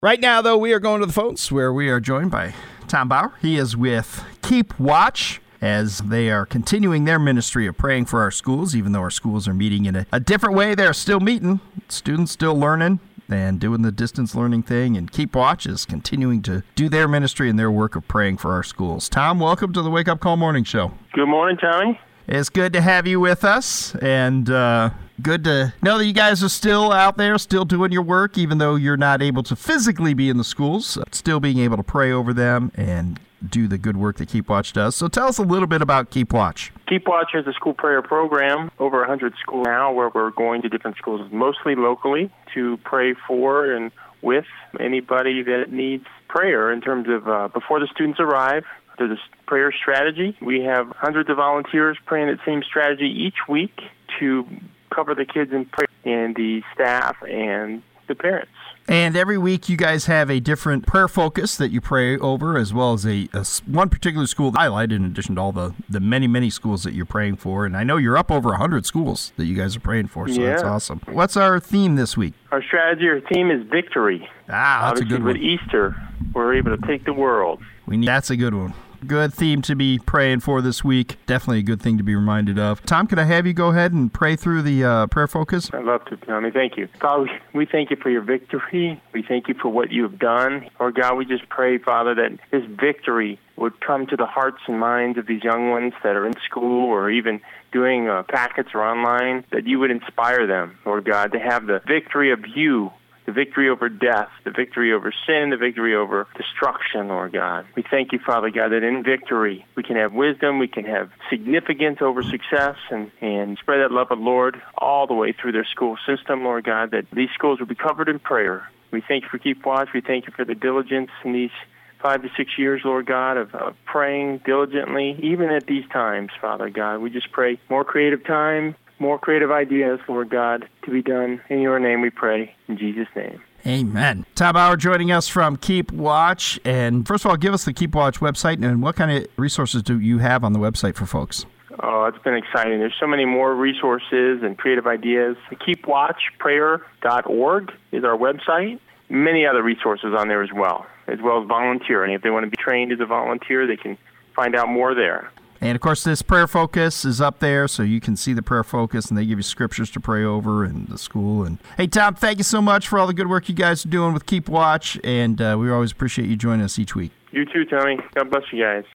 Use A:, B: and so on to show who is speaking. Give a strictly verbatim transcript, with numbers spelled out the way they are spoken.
A: Right now, though, we are going to the phones where we are joined by Tom Bauer. He is with Keep Watch as they are continuing their ministry of praying for our schools. Even though our schools are meeting in a, a different way, they're still meeting. Students still learning and doing the distance learning thing. And Keep Watch is continuing to do their ministry and their work of praying for our schools. Tom, welcome to the Wake Up Call Morning Show.
B: Good morning, Tommy.
A: It's good to have you with us, and uh, good to know that you guys are still out there, still doing your work, even though you're not able to physically be in the schools, still being able to pray over them and do the good work that Keep Watch does. So tell us a little bit about Keep Watch.
B: Keep Watch is a school prayer program, over one hundred schools now, where we're going to different schools, mostly locally, to pray for and with anybody that needs prayer in terms of uh, before the students arrive. There's a prayer strategy. We have hundreds of volunteers praying that same strategy each week to cover the kids in prayer and the staff and the parents.
A: And every week you guys have a different prayer focus that you pray over, as well as a, a one particular school highlighted in addition to all the, the many, many schools that you're praying for. And I know you're up over one hundred schools that you guys are praying for, so
B: yeah.
A: That's awesome. What's our theme this week?
B: Our strategy, our theme is victory.
A: Ah, that's
B: Obviously,
A: a good one.
B: with Easter, we're able to take the world.
A: We need, that's a good one. Good theme to be praying for this week. Definitely a good thing to be reminded of. Tom, could I have you go ahead and pray through the uh, prayer focus?
B: I'd love to, Tommy. Thank you. God, we thank you for your victory. We thank you for what you have done. Lord God, we just pray, Father, that this victory would come to the hearts and minds of these young ones that are in school or even doing uh, packets or online, that you would inspire them, Lord God, to have the victory of you, the victory over death, the victory over sin, the victory over destruction, Lord God. We thank you, Father God, that in victory we can have wisdom, we can have significance over success, and, and spread that love of the Lord all the way through their school system, Lord God, that these schools will be covered in prayer. We thank you for Keep Watch. We thank you for the diligence in these five to six years, Lord God, of, of praying diligently, even at these times, Father God. We just pray more creative time, more creative ideas, Lord God, to be done. In your name we pray. In Jesus' name.
A: Amen. Tom Bauer joining us from Keep Watch. And first of all, give us the Keep Watch website, and what kind of resources do you have on the website for folks?
B: Oh, it's been exciting. There's so many more resources and creative ideas. keep watch prayer dot org is our website. Many other resources on there as well, as well as volunteering. If they want to be trained as a volunteer, they can find out more there.
A: And, of course, this prayer focus is up there, so you can see the prayer focus, and they give you scriptures to pray over in the school. And hey, Tom, thank you so much for all the good work you guys are doing with Keep Watch, and uh, we always appreciate you joining us each week.
B: You too, Tony. God bless you guys.